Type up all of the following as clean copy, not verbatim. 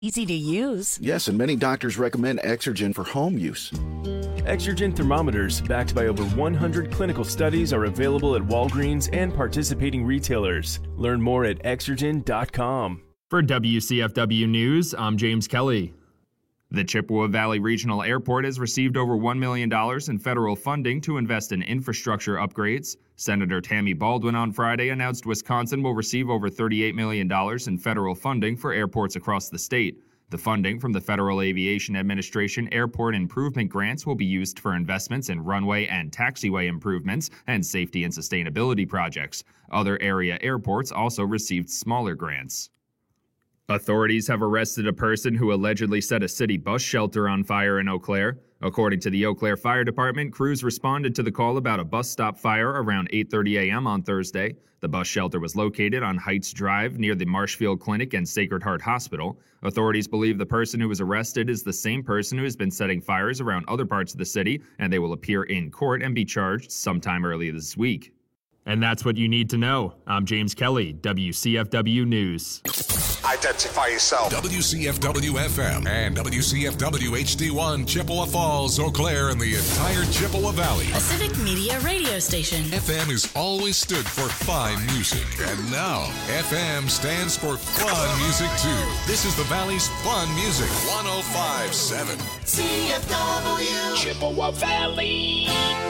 Easy to use. Yes, and many doctors recommend Exergen for home use. Exergen thermometers, backed by over 100 clinical studies, are available at Walgreens and participating retailers. Learn more at Exergen.com. For WCFW News, I'm James Kelly. The Chippewa Valley Regional Airport has received over $1 million in federal funding to invest in infrastructure upgrades. Senator Tammy Baldwin on Friday announced Wisconsin will receive over $38 million in federal funding for airports across the state. The funding from the Federal Aviation Administration Airport Improvement Grants will be used for investments in runway and taxiway improvements and safety and sustainability projects. Other area airports also received smaller grants. Authorities have arrested a person who allegedly set a city bus shelter on fire in Eau Claire. According to the Eau Claire Fire Department, crews responded to the call about a bus stop fire around 8:30 a.m. on Thursday. The bus shelter was located on Heights Drive near the Marshfield Clinic and Sacred Heart Hospital. Authorities believe the person who was arrested is the same person who has been setting fires around other parts of the city, and they will appear in court and be charged sometime early this week. And that's what you need to know. I'm James Kelly, WCFW News. Identify yourself. WCFW-FM and WCFW-HD1, Chippewa Falls, Eau Claire, and the entire Chippewa Valley. A civic media radio station. FM has always stood for fine music. And now, FM stands for fun music, too. This is the Valley's fun music. 105.7. CFW. Chippewa Valley.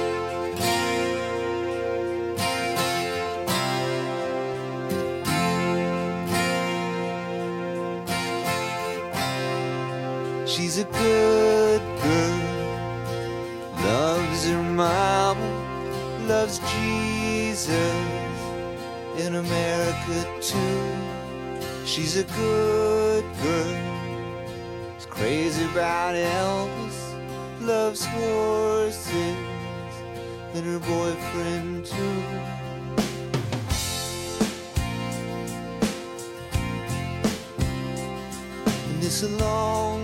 She's a good girl, loves her mama, loves Jesus, in America too. She's a good girl, is crazy about Elvis, loves horses, and her boyfriend too. And it's a long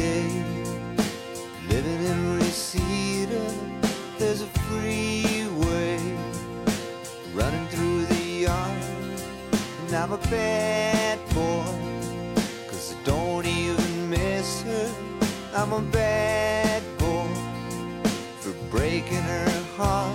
living in Reseda, there's a freeway running through the yard. And I'm a bad boy, 'cause I don't even miss her. I'm a bad boy for breaking her heart.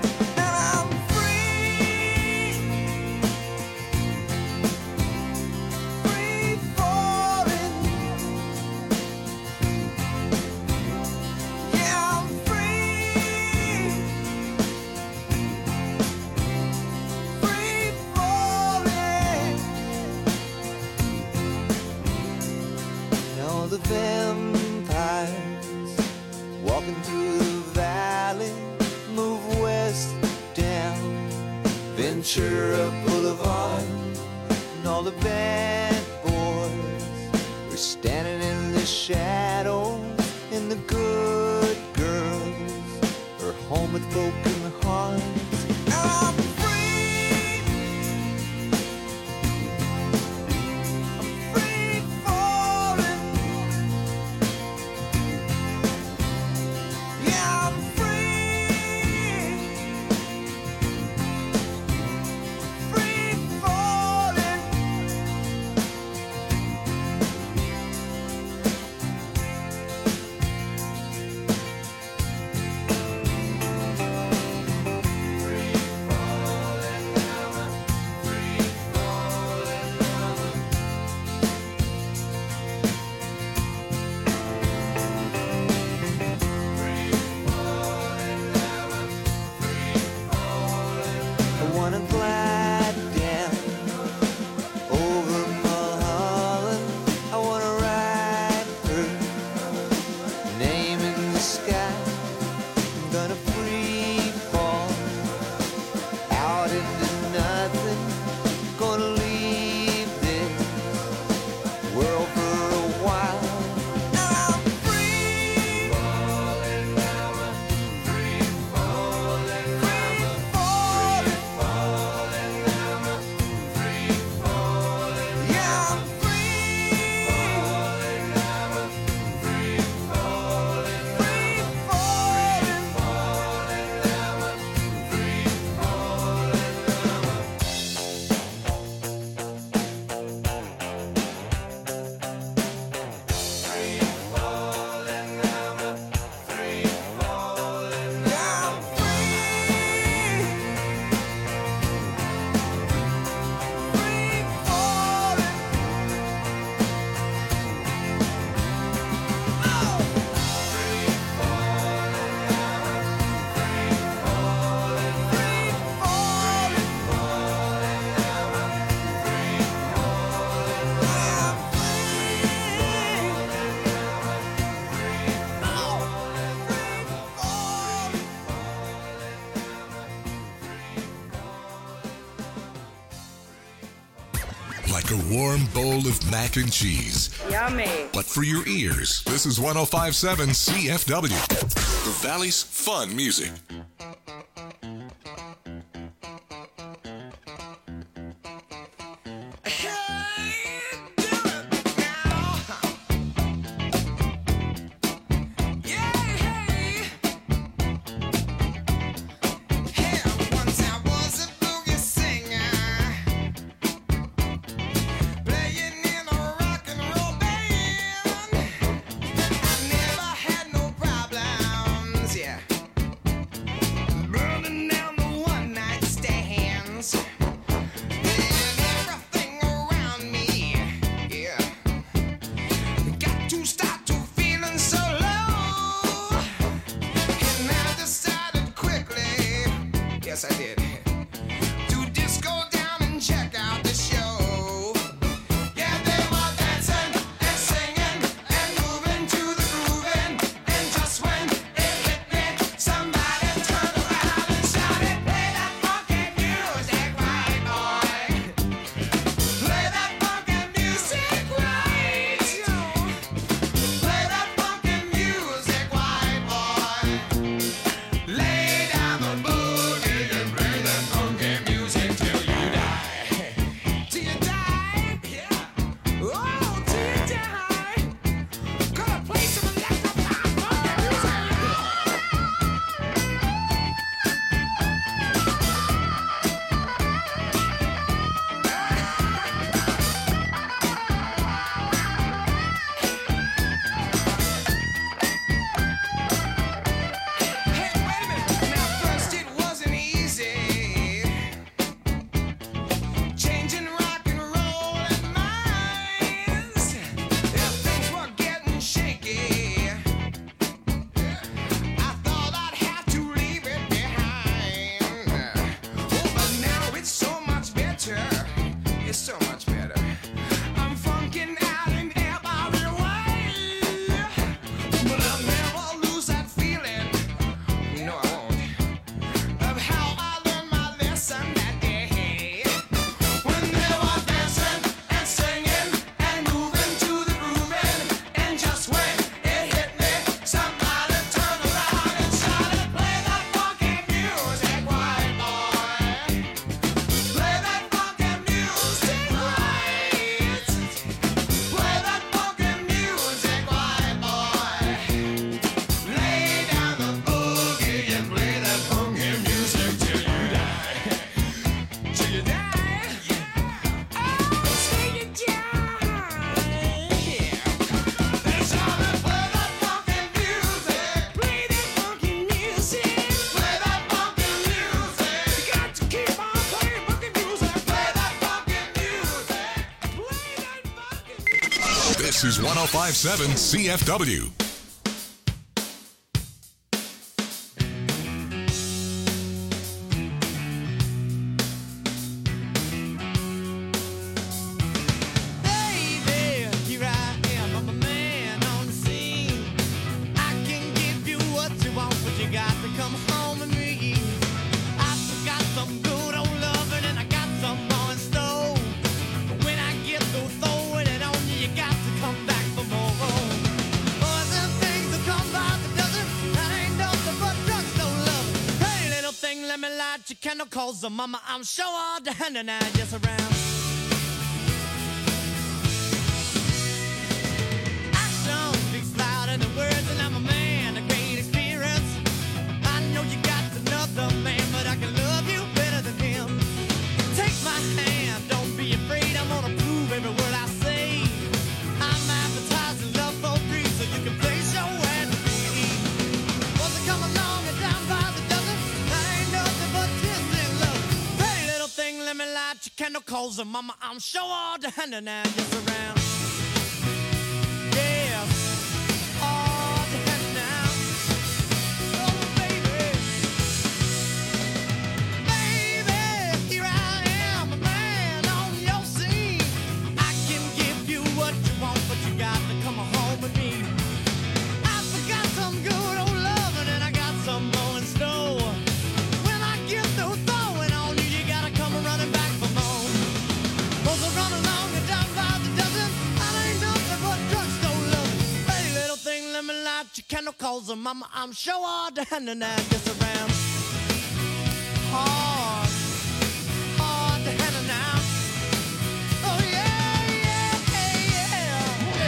The vampires walking through the valley move west down Ventura Boulevard, and all the bad boys are standing in the shadows, and the good girls are home with broken hearts. warm bowl of mac and cheese. Yummy. But for your ears, this is 105.7 CFW, the Valley's fun music. This is 105.7 CFW. Cause mama, I'm sure all the hand and I just around. Action speaks louder than words, and I'm a man of great experience. I know you got another man, but I can love you better than him. Take my hand, don't be afraid. I'm gonna prove every word I say. I'm advertising love for free, so you can place your ad to me. Once I come along and down by the dozen, I ain't nothing but tears and love. Hey, little thing, let me light your candle, cause mama, I'm sure all the hand and I just around. Yeah, all the hand now. Oh, baby. Baby, here I am, a man on your scene. I can give you what you want, but you got to come home with me. I forgot some good old loving, and I got some more in store. When I get through throwing on you, you gotta come running back for more. Cause I run along and down Chicano calls her mama. I'm sure all the hand and I just around. Hard to handle now. Oh yeah, yeah, yeah.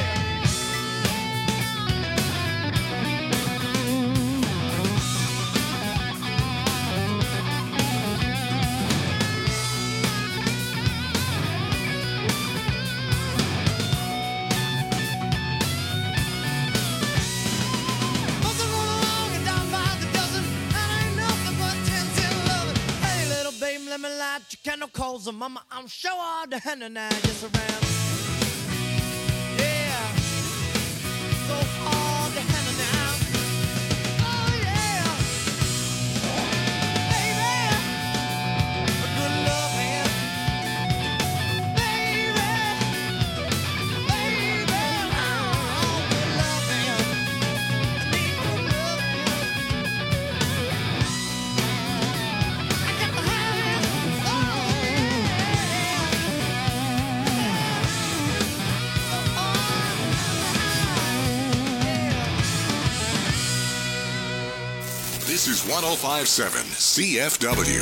Folks are rolling along and down by the dozen, and ain't nothing but 10 loving. Hey, little baby, let me lie. Chicano calls her mama. I'm sure all the hand and I just around. Yeah, so hard to handle now. Oh yeah, baby, a good loving, baby, oh, good loving, I need good loving. I got to have it. Oh This is 105.7 CFW.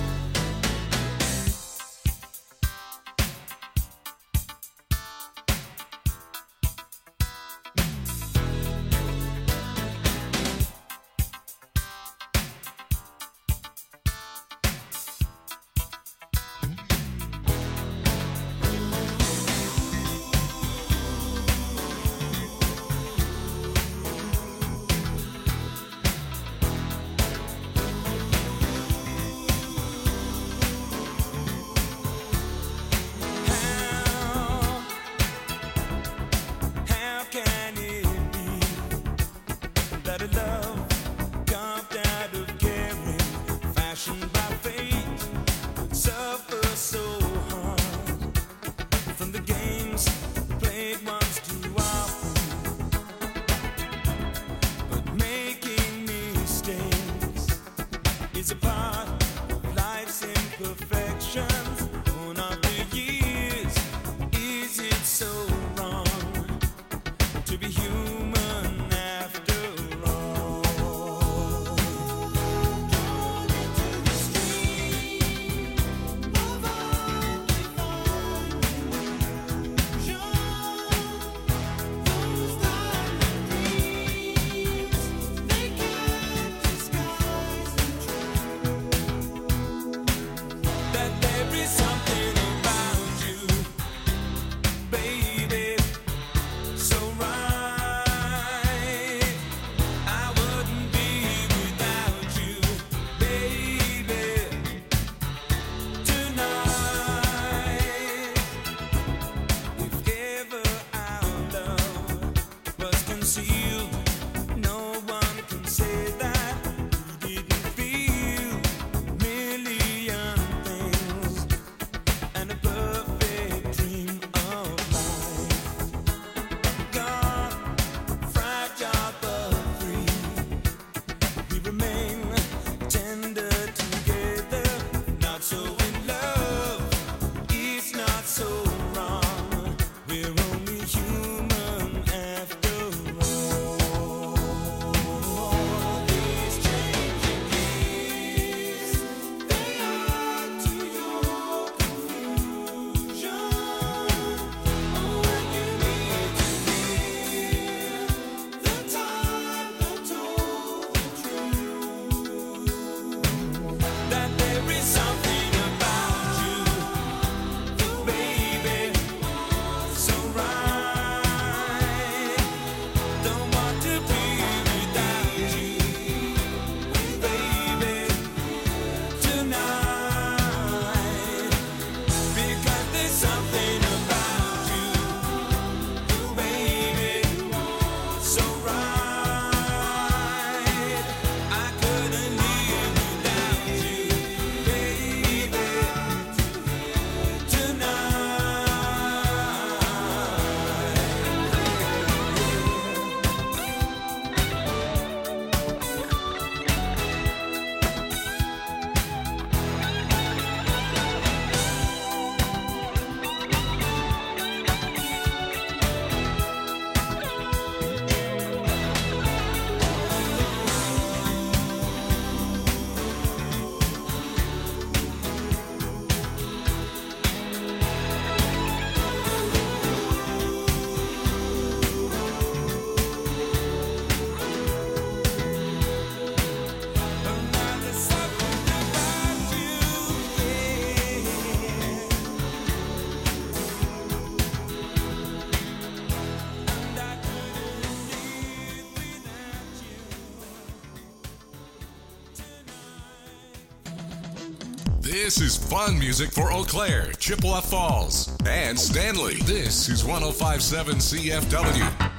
How can it be that a love carved out of caring, fashioned by fate, would suffer so hard from the games played once too often? But making mistakes is a part of life's imperfections. Born of the years, is it so wrong to be human after all? Drawn into the stream of our divine illusion, those darling dreams, they can't disguise the truth. That there is something about you, baby, so right. I wouldn't be without you, baby, tonight. If ever our love was concealed, no one can say that we didn't feel a million things and a perfect dream of life. Gone, fragile but free, we remain tender together, not so in love, it's not so wrong, we're only human after all. This is fun music for Eau Claire, Chippewa Falls, and Stanley. This is 105.7 CFW.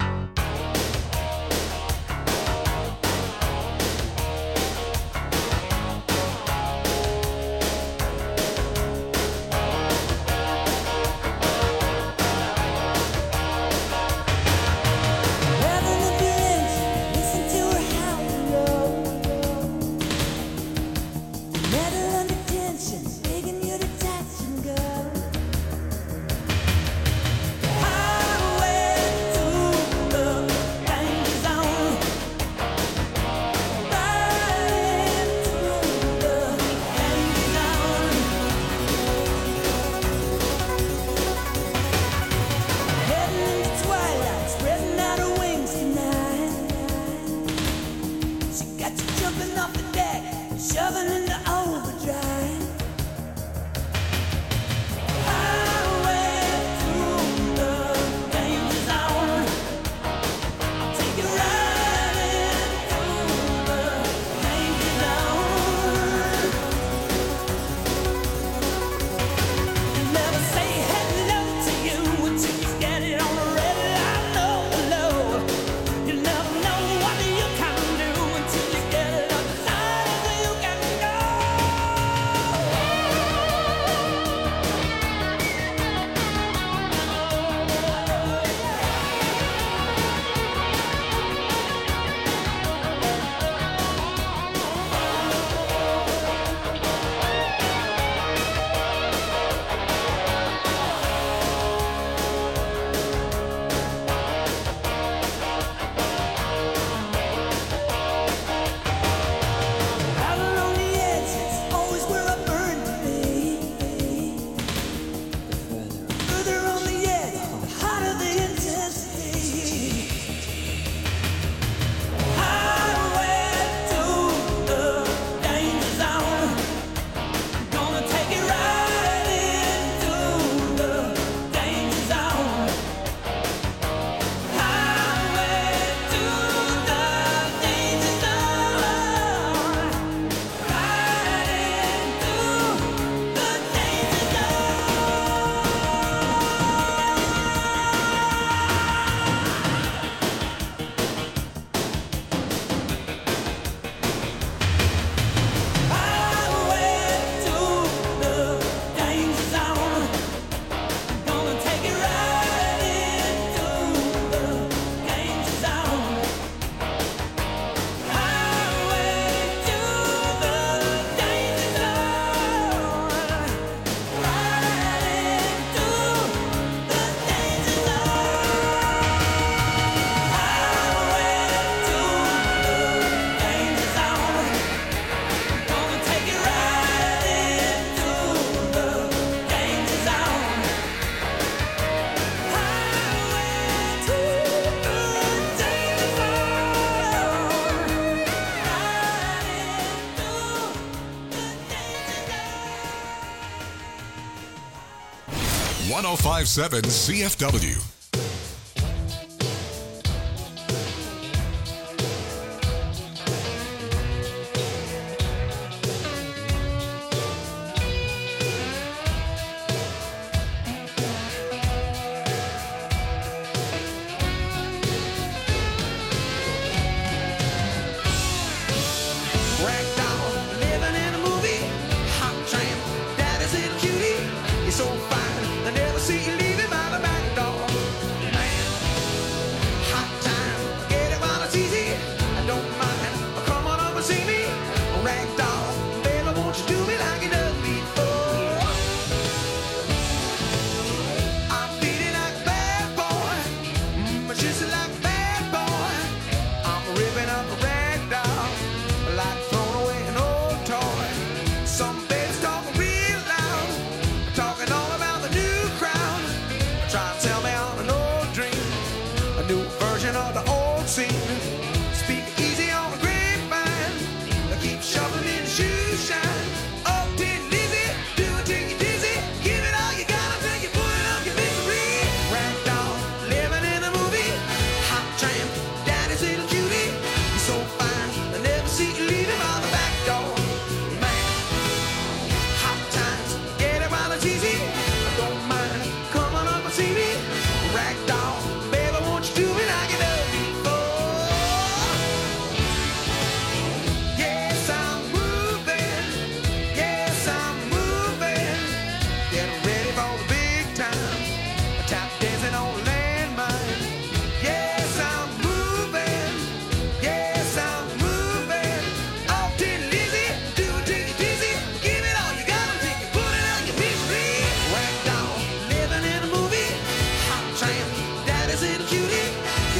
.5.7 CFW.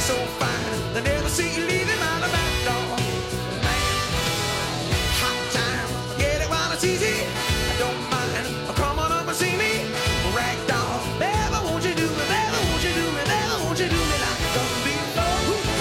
so fine, they never see you leaving out the back door. Man, hot time, get it while it's easy. I don't mind, come on up and see me. Ragdoll, baby, won't you do me, baby, won't you do me, baby, won't you do me like you done before?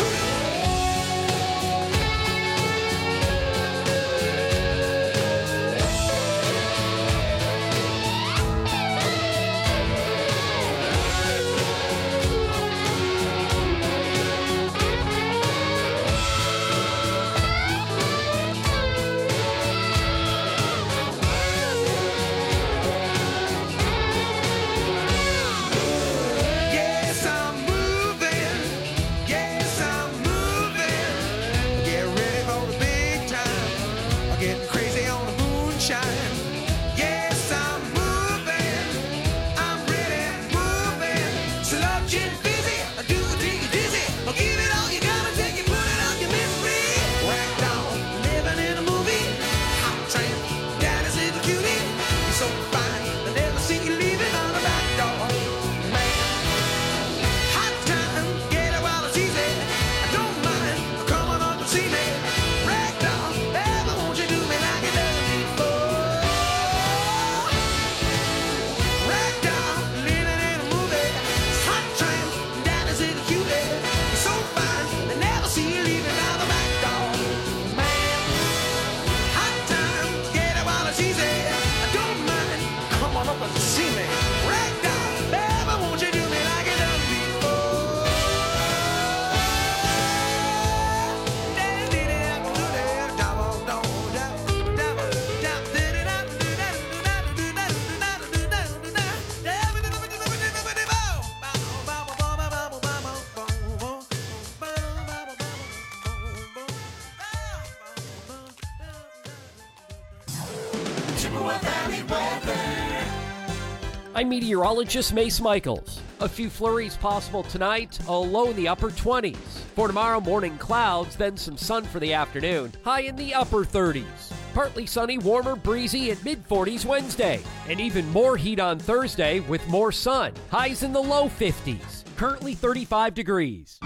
I'm meteorologist Mace Michaels. A few flurries possible tonight, a low in the upper 20s. For tomorrow, morning clouds, then some sun for the afternoon, high in the upper 30s. Partly sunny, warmer, breezy at mid-40s Wednesday. And even more heat on Thursday with more sun, highs in the low 50s. Currently 35 degrees.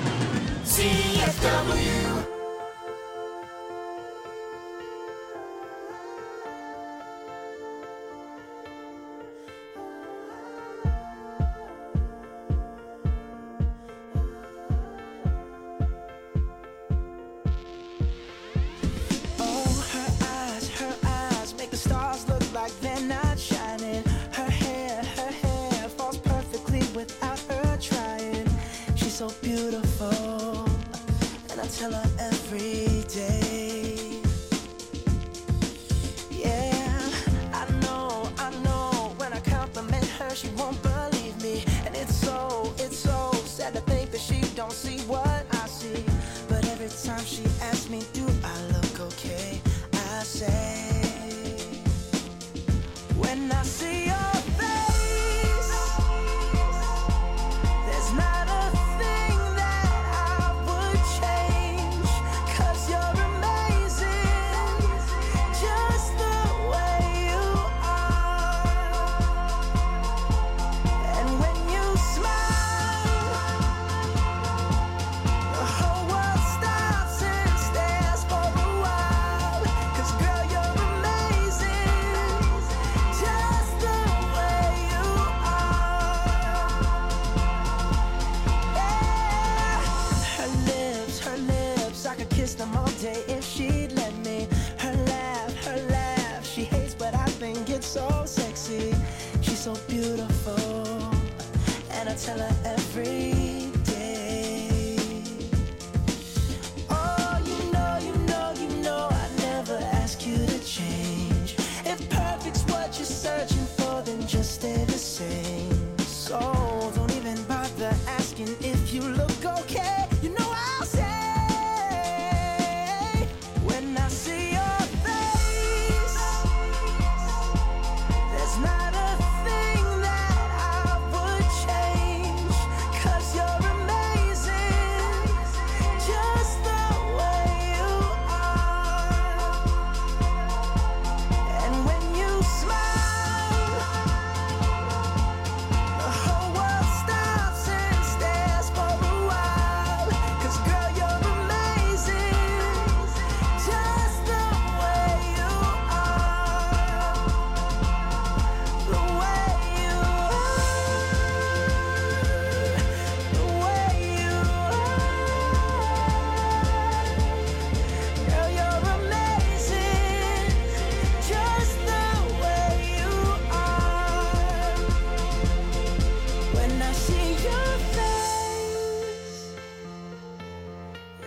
CFW. So beautiful, and I tell her every day. Yeah, I know, when I compliment her, she won't believe me. And it's so sad to think that she don't see what I see. But every time she asks me, do I look okay? I say, when I see your face, there's not a them all day if she'd let me. Her laugh, she hates but I think it's so sexy. She's so beautiful, and I tell her every day. Oh, you know, I never ask you to change. If perfect's what you're searching for, then just stay the same. So don't even bother asking if you look okay. You know I'll say, not a thing that I would change.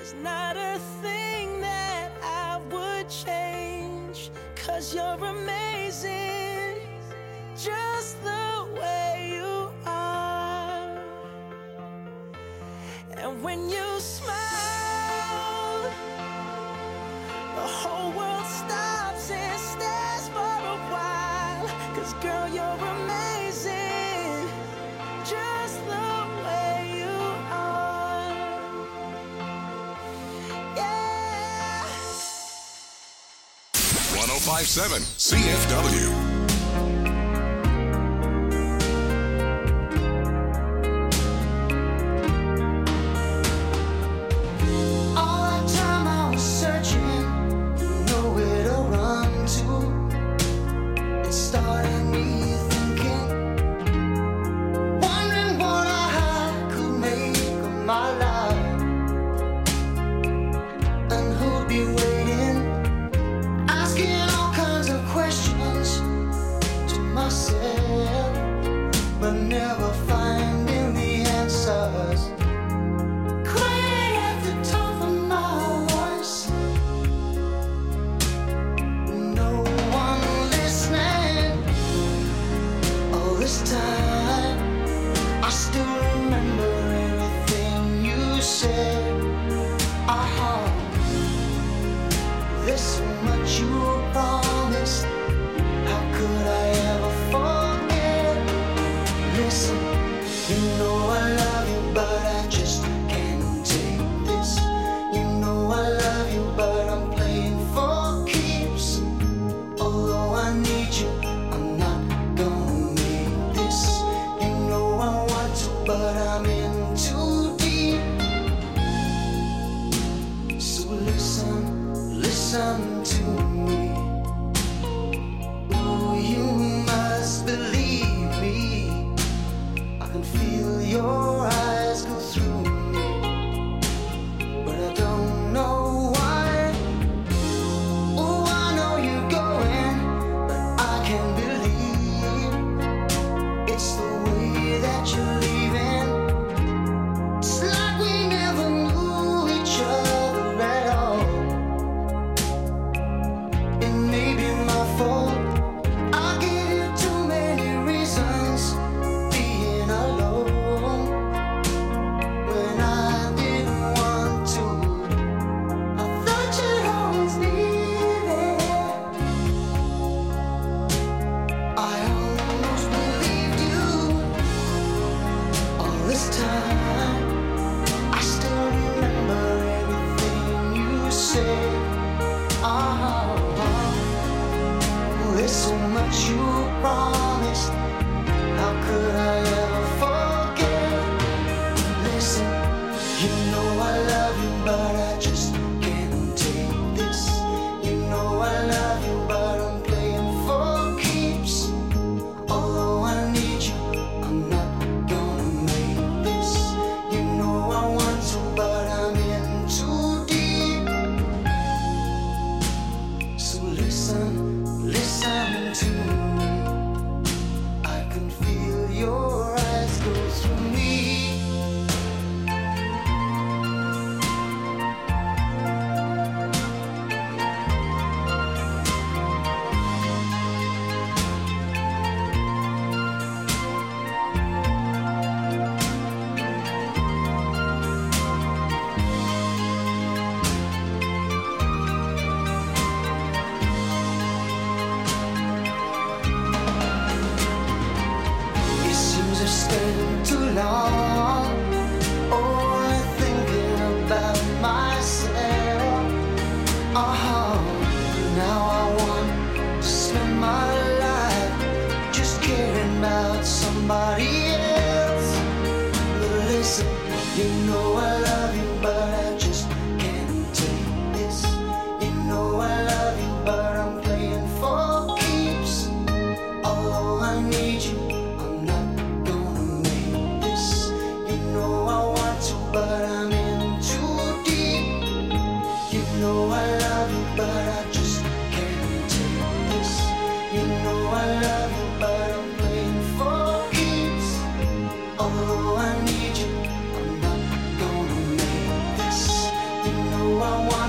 There's not a thing that I would change, 'cause you're amazing, just the way you are. And when you smile, the whole world stops and stares for a while. 'Cause girl, you're amazing, just the way you are. Yeah. 105.7 CFW.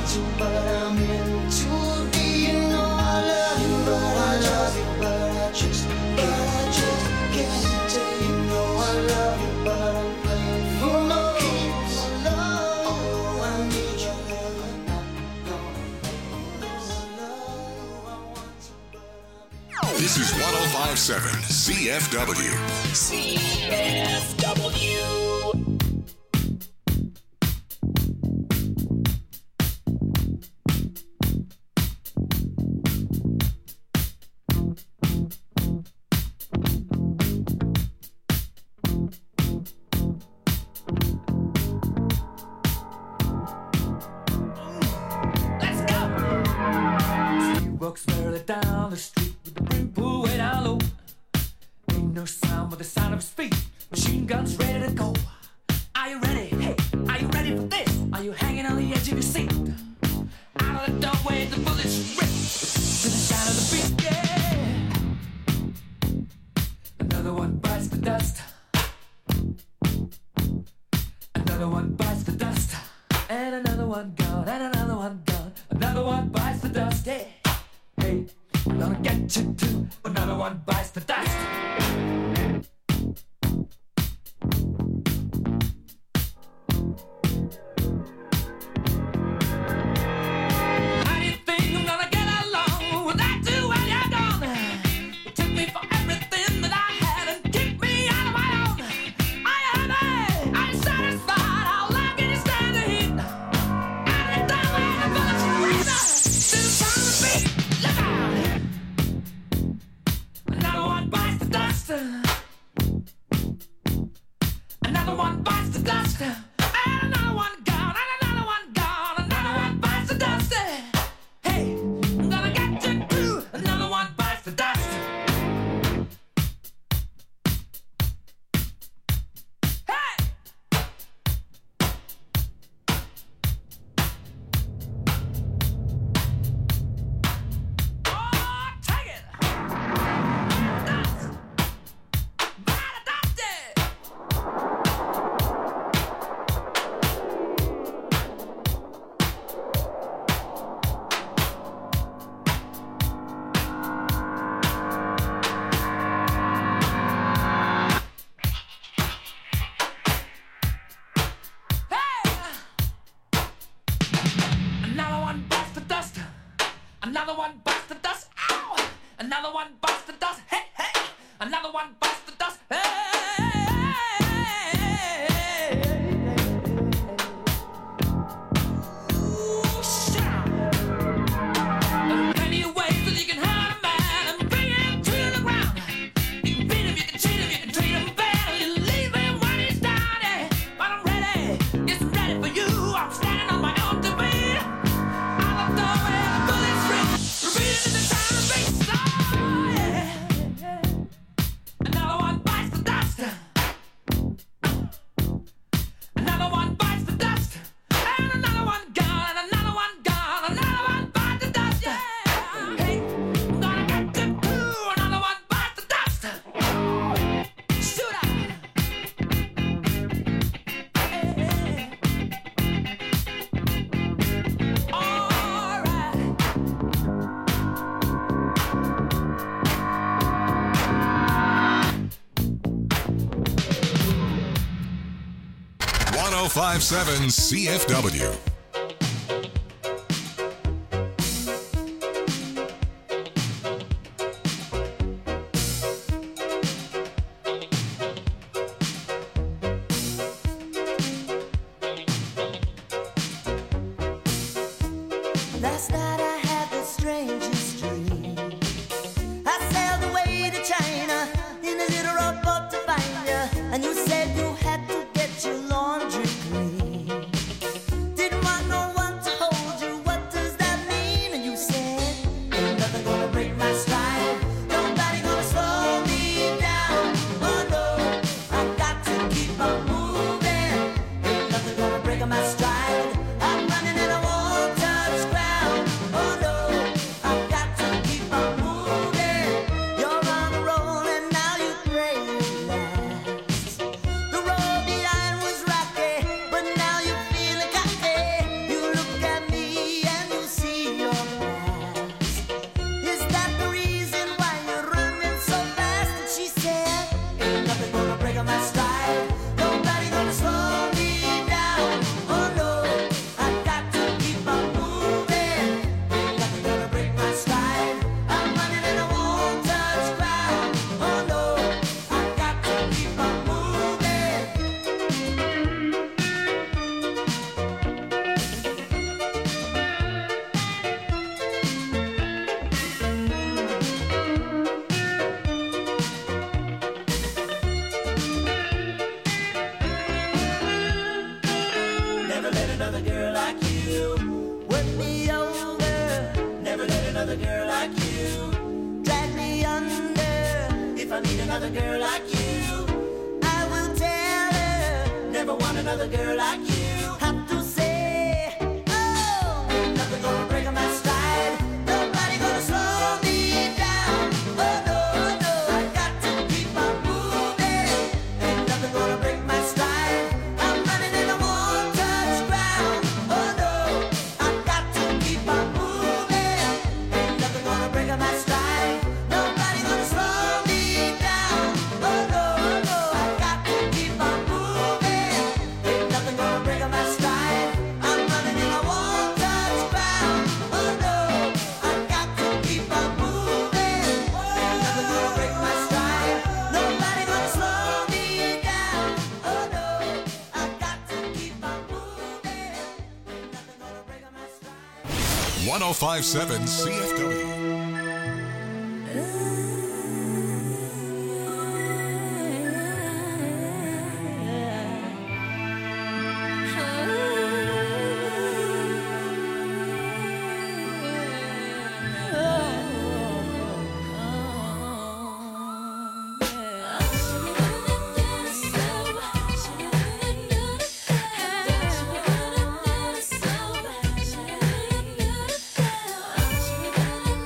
to, but I'm in too deep. You know I love you, but I love you, but I just can't take. You know I love you, but I'm playing for my keeps. Oh, I need you, and I'm not gonna make this love. I want to, but I'm in. This is 105.7 CFW. CFW. Let's go! He walks merrily down the street with the brim pulled way down low. Ain't no sound but the sound of his feet. Machine guns ready to go. Are you ready? Hey, are you ready for this? Are you hanging on the edge of your seat? Out of the doorway, the bullets rip to the sound of the beat. Yeah. Another one bites the dust. Another one bites the dust. And another one gone. And another one gone. Another one bites the dust. Hey, hey, I'm gonna get you too. Another one bites the dust. How do you think I'm gonna get along without you when you're gone? You took me for everything that I had and kicked me out of my own. Are you happy? Are you satisfied? How long can you stand the heat? Out of the doorway, the bullets rain to the sound of the beat. Look out! Another one bites the dust. Another one bites the dust. And another one gone. And another one gone. Another one bites the dust. Hey, I'm gonna get you too. Another one bites the dust. Hey! Oh, take it! Dust! Bite the dust! Another one bites the dust. Another one bites the dust. Ow! Another one bites the dust. Hey, hey! Another one bites the dust. Hey! Ooh, shut up. There are plenty of ways that you can hurt a man and bring him to the ground. You can beat him, you can cheat him, you can treat him bad, or you leave him when he's down. Yeah. But I'm ready, yes, I'm ready for you. I'm standing on my own to beat. Out of the doorway, the bullets rip, repeating in the sound of beats. Oh, yeah. Another one bites the dust. Another one bites the dust. And another one gone. And another one gone. Another one bites the dust. Yeah. Hey, I'm gonna get you too. Another one bites the dust. Shoot up. Hey. All right. 105.7 CFW. Last night I had the strangest dream. I sailed away to China in a little rowboat to find you, and you said you had to get your laundry clean. Didn't want no one to hold you. What does that mean? And you said, ain't nothing gonna break my stride. Nobody gonna slow me down. Oh no, I got to keep on moving. Ain't nothing gonna break my stride. I'm running and I won't touch ground. Oh no, I've got to keep on moving. You're on a roll and now you pray last. The road behind was rocky, but now you're feeling cocky. You look at me another girl like you. Work me over. Never let another girl like you. Drag me under. If I need another girl like you, I will tell her. Never want another girl like you. Have to say, oh, ain't nothing gonna break on my stride. Nobody gonna slow me down. Oh no, no, I got to keep on moving. Ain't nothing gonna break my stride. I'm running and I won't touch ground. Oh no, I got to keep on moving. Ain't nothing gonna break on my stride. Nobody gonna slow me down. Oh no, no, I got to keep on moving. Ain't nothing gonna break on my stride. I'm running and I won't touch ground. Oh no, I got to keep on moving. Ain't nothing gonna break my stride. Nobody gonna slow me down. Oh no, I got to keep on moving. Ain't nothing gonna break on my stride. 1057 CFW. So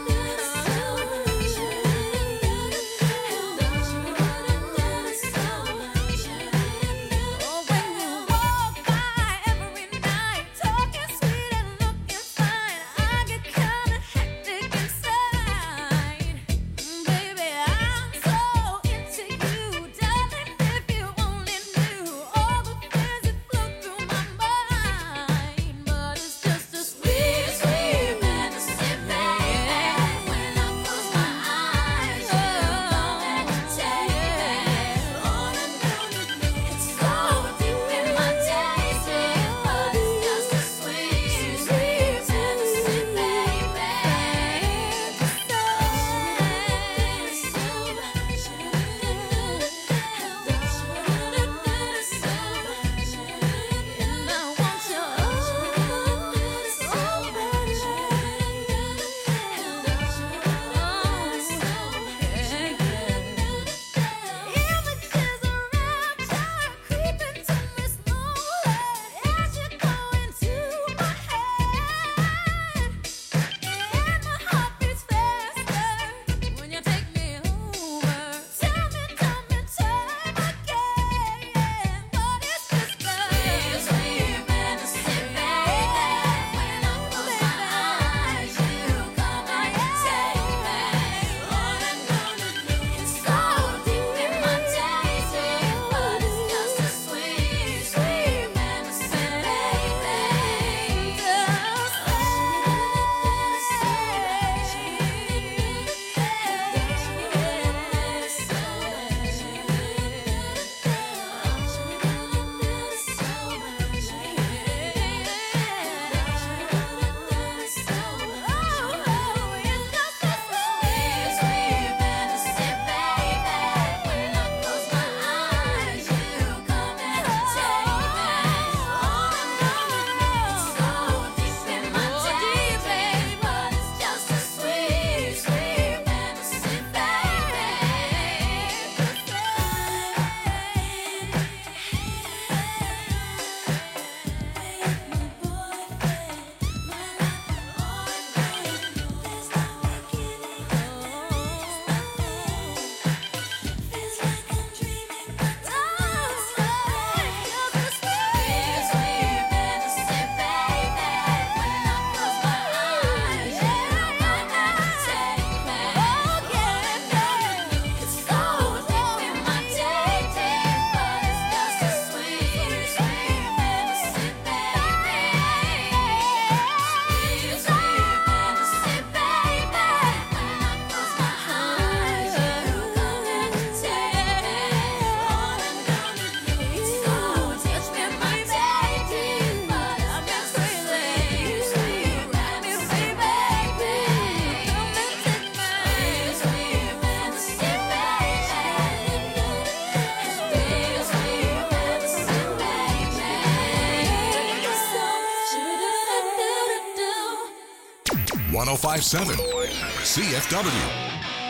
1057 CFW.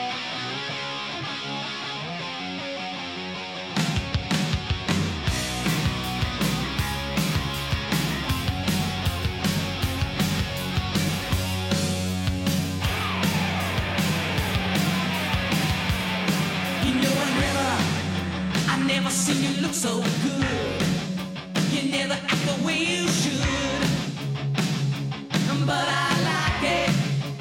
Never seen you look so good. You never act the way you should. But I like it,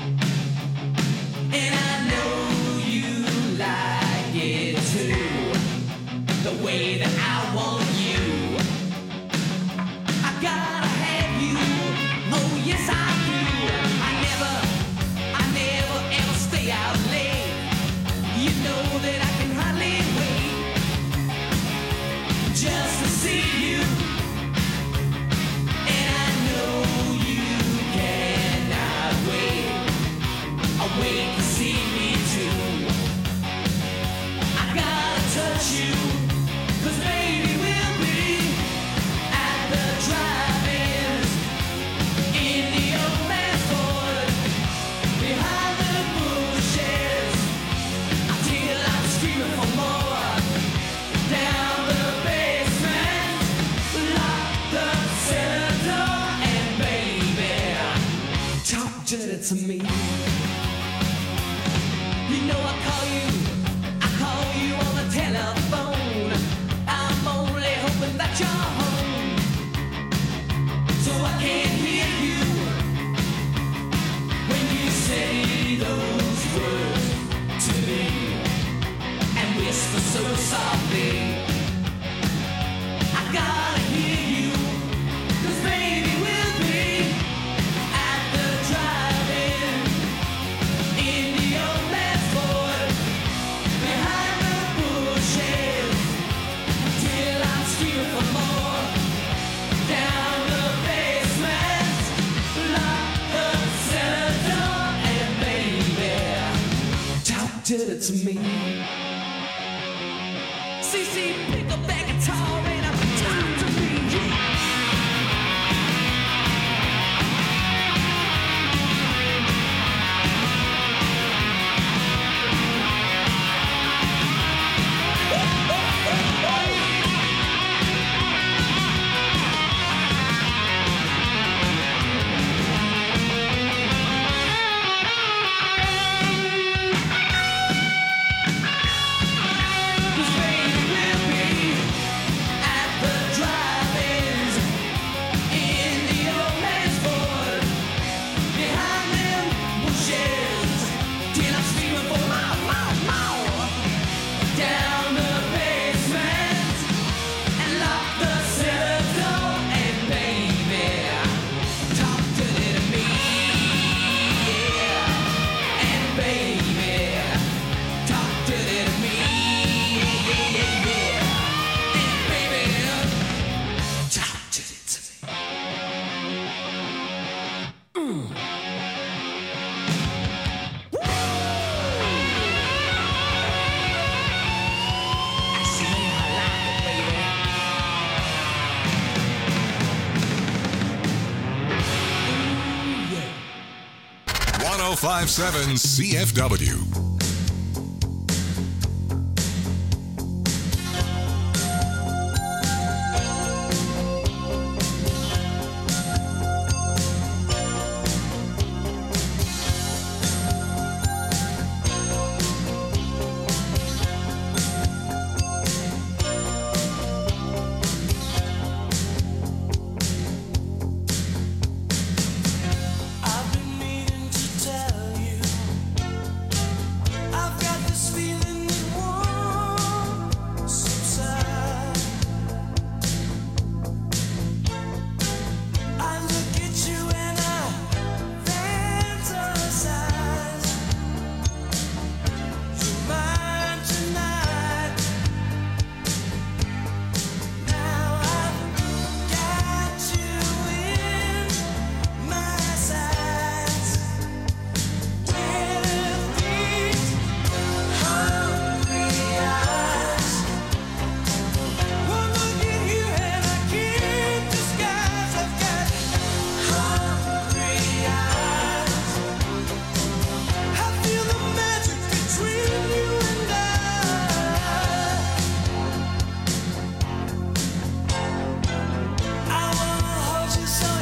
and I know you like it too. The way that I want you, I gotta have you. Oh yes I do. I never ever stay out late. You know that I can hardly wait just to see you, and I know you cannot wait. Wait to see me too. I gotta touch you, 'cause baby we'll be at the drive-ins in the old man's Ford, behind the bushes, until I'm screaming for more. Down the basement, lock the cellar door, and baby, talk dirty to me. You know I call you on the telephone. I'm only hoping that you're home, so I can hear you when you say those words to me, and whisper so softly. I gotta hear you, 'cause baby we'll be at the drive-in in the old man's Ford, behind the bushes, till I'm screaming for more. Down the basement, lock the cellar door, and baby, talk dirty to me. CC, pick up that guitar and talk to me. Oh 1057 CFW. I've been meaning to tell you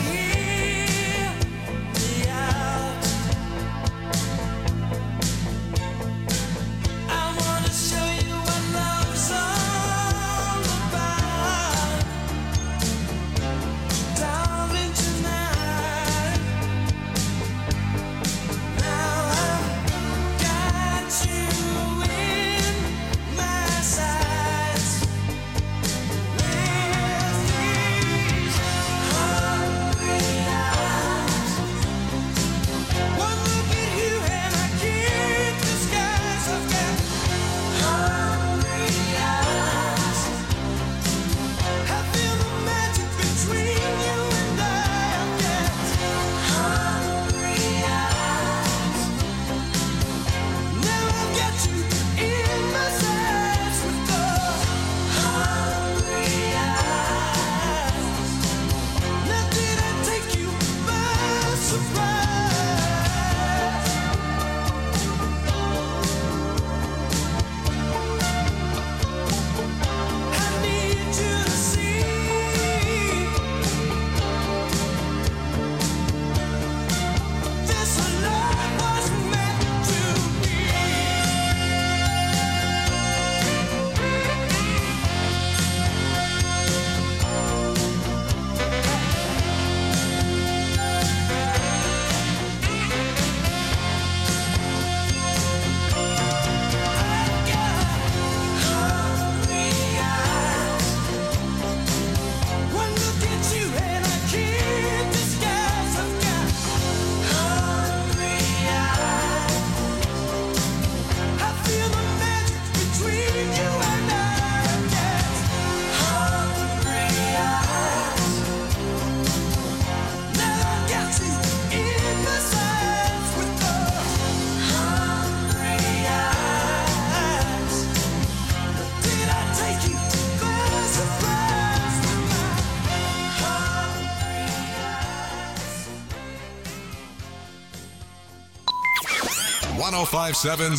1057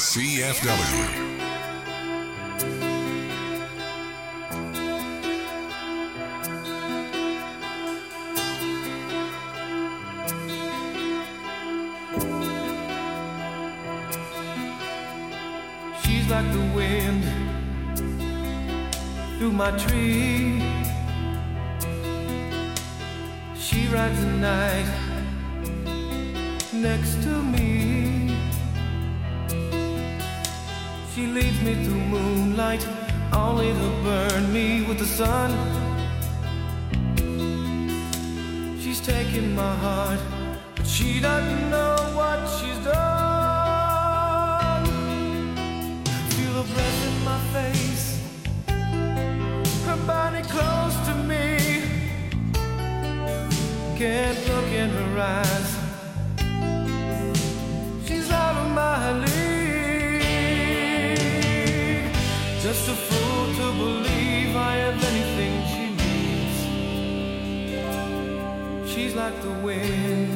CFW. She's like the wind through my tree. She rides the night next to me. She leads me through moonlight, only to burn me with the sun. She's taking my heart, but she doesn't know what she's done. Feel her breath in my face, her body close to me. Can't look in her eyes, she's out of my league. Just a fool to believe I have anything she needs. She's like the wind.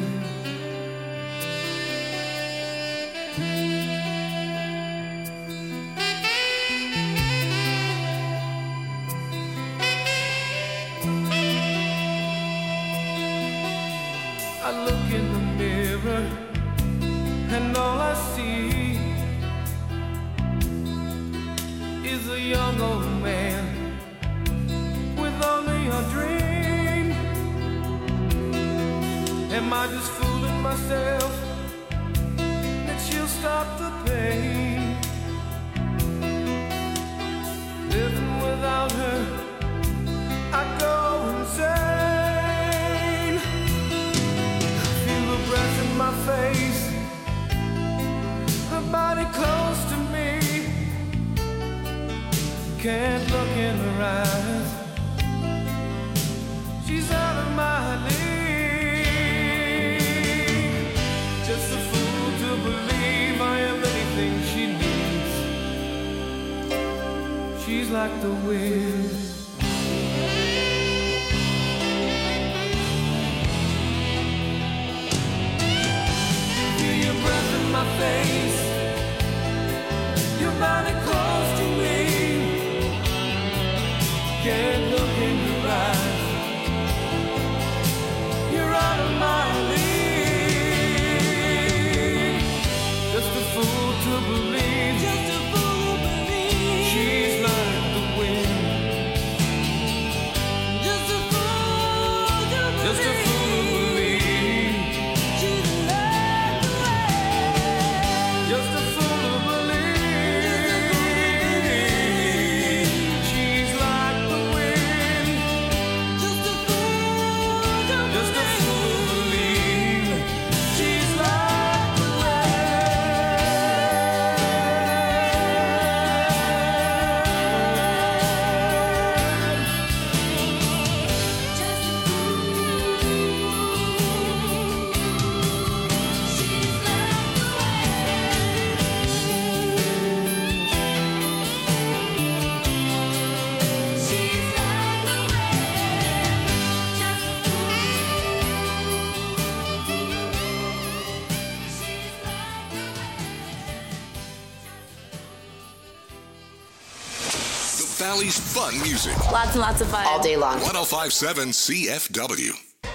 I look in the mirror and all I see is a young old man with only a dream. Am I just fooling myself that she'll stop the pain? Living without her, I go insane. Feel her breath in my face, her body close to me. Can't look in her eyes, she's out of my league. Just a fool to believe I am anything she needs. She's like the wind. Feel your breath in my face, your body close to me. Can't look in your eyes, your eyes. Valley's fun music. Lots and lots of fun. All day long. 105.7 CFW.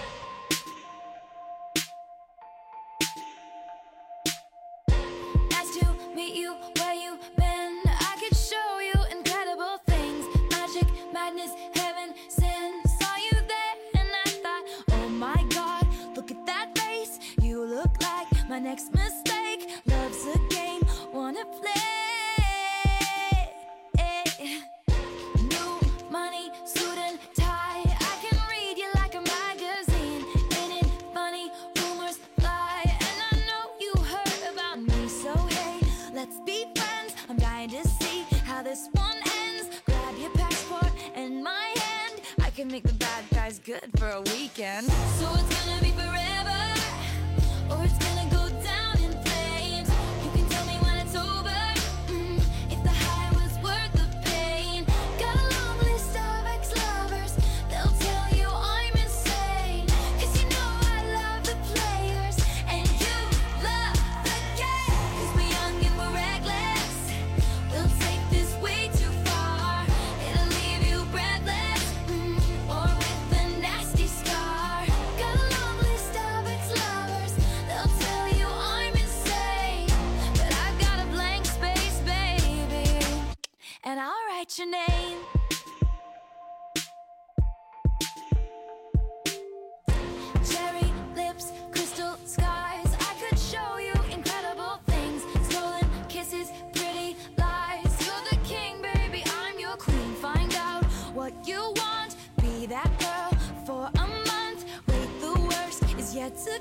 Nice to meet you where you been. I could show you incredible things. Magic, madness, heaven, sin. Saw you there and I thought, oh my God, look at that face. You look like my next mistake. Love's a game, wanna play. New money, suit and tie. I can read you like a magazine. Ain't it funny? Rumors fly, and I know you heard about me. So hey, let's be friends. I'm dying to see how this one ends. Grab your passport and my hand. I can make the bad guys good for a weekend. So it's gonna be forever, or it's gonna go down in flames. You can tell me when it's over, if the high was worth the pain. Got a long list of ex-lovers, they'll tell you I'm insane. 'Cause you know I love the players, and you love the game. 'Cause we're young and we're reckless, we'll take this way too far. It'll leave you breathless, or with a nasty scar. Got a long list of ex-lovers, they'll tell you I'm insane. But I've got a blank space, baby, and I'll write your name. Cherry lips, crystal skies. I could show you incredible things. Stolen kisses, pretty lies. You're the king, baby, I'm your queen. Find out what you want, be that girl for a month. Wait, the worst is yet to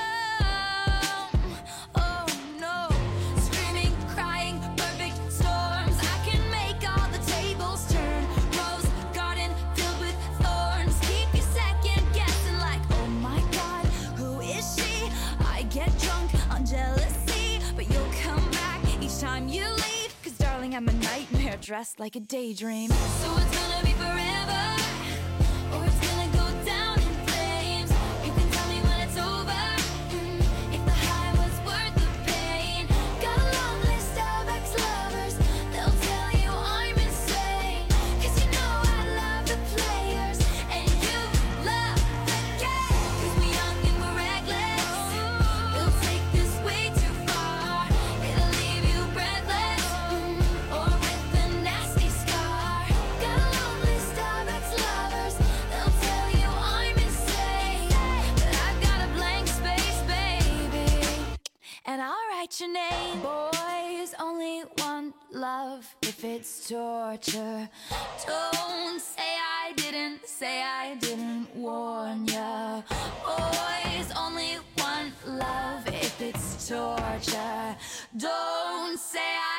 come. Oh no, screaming, crying, perfect storms. I can make all the tables turn. Rose garden filled with thorns. Keep you second guessing like, oh my God, who is she? I get drunk on jealousy, but you'll come back each time you leave. 'Cause darling, I'm a nightmare dressed like a daydream. So it's gonna be forever, or it's gonna go down in flames. You can tell me when it's over, if the high was worth the pain. Got a long list of ex-lovers, they'll tell you I'm insane. 'Cause you know I love the players, and you love the game. 'Cause we're young and we're reckless, we'll take this way too far. It'll leave you breathless, or with a nasty scar. Got a long list of ex-lovers, they'll tell you I'm insane. But I've got a blank space, baby, and I'll write your name. Boys only want love if it's torture. Don't say I didn't warn ya. Boys only want love if it's torture. Don't say I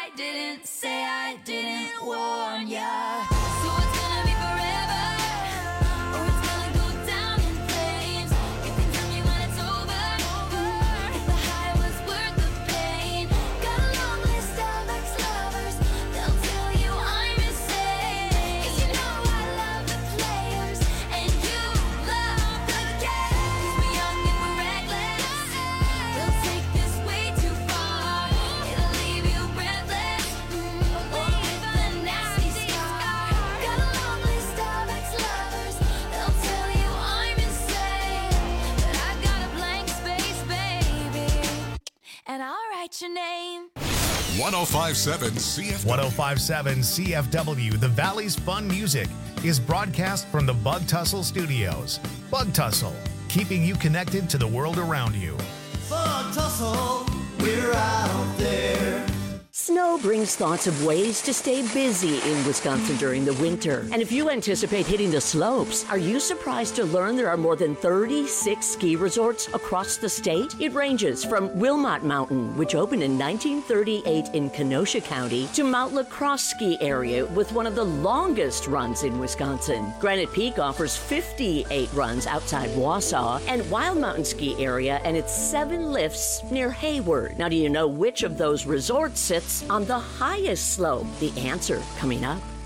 didn't warn ya. So it's gonna be forever, or it's gonna go down in flames. You can tell me when it's over, if the high was worth the pain. Got a long list of ex-lovers, they'll tell you I'm insane. 'Cause you know I love the players, and you love the game. 'Cause we're young and we're reckless, we'll take this way too far. It'll leave you breathless, or with a nasty scar. Got a long list of ex-lovers, they'll tell you I'm insane. But I've got a blank space, baby, and I'll write your name. 105.7 CFW. 105.7 CFW, the Valley's fun music, is broadcast from the Bug Tussle Studios. Bug Tussle, keeping you connected to the world around you. Bug Tussle, we're out there. Snow brings thoughts of ways to stay busy in Wisconsin during the winter. And if you anticipate hitting the slopes, are you surprised to learn there are more than 36 ski resorts across the state? It ranges from Wilmot Mountain, which opened in 1938 in Kenosha County, to Mount La Crosse ski area with one of the longest runs in Wisconsin. Granite Peak offers 58 runs outside Wausau, and Wild Mountain Ski Area and its 7 lifts near Hayward. Now, do you know which of those resorts sits on the highest slope? The answer coming up.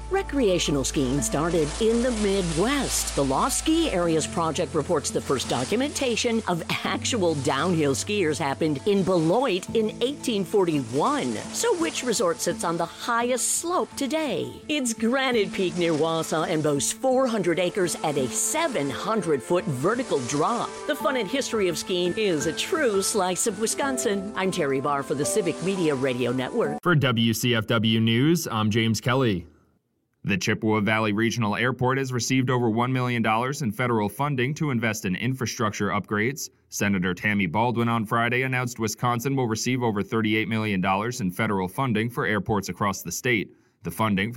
Recreational skiing started in the Midwest. The Lost Ski Areas Project reports the first documentation of actual downhill skiers happened in Beloit in 1841. So which resort sits on the highest slope today? It's Granite Peak near Wausau and boasts 400 acres at a 700-foot vertical drop. The fun and history of skiing is a true slice of Wisconsin. I'm Terry Barr for the Civic Media Radio Network. For WCFW News, I'm James Kelly. The Chippewa Valley Regional Airport has received over $1 million in federal funding to invest in infrastructure upgrades. Senator Tammy Baldwin on Friday announced Wisconsin will receive over $38 million in federal funding for airports across the state. The funding